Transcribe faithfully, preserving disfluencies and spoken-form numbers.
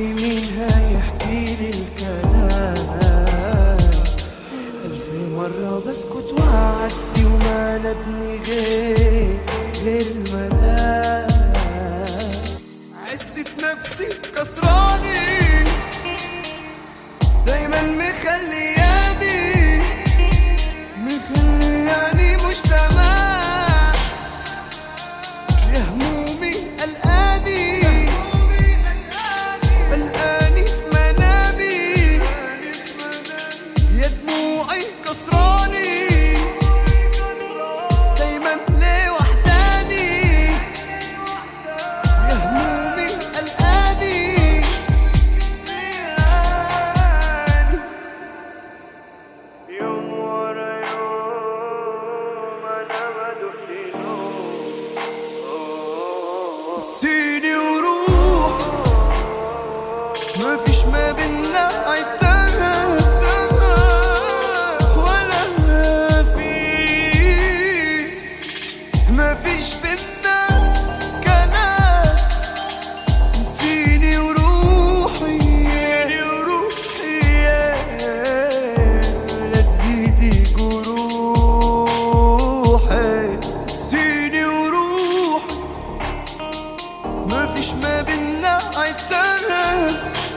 مين هيحكيلي الكلام؟ ألف مرة بسكت وأعدي وما ندني غير غير الملام. عزة نفسي كسراني دايما مخلياني مخلياني مش تمام. يا همومي قلقاني قلقاني في منامي، يا دموعي كسراني دايما ليه وحداني. يا همومي قلقاني يوم ورا يوم انا بدوخ نوم. سيني وروح ما فيش ما بينا عتاب ولا في ما فيش بينا كلام. نسيني وروحي نسيني وروحي لا تزيدي جروحي. نسيني وروحي ما فيش ما بينا عتاب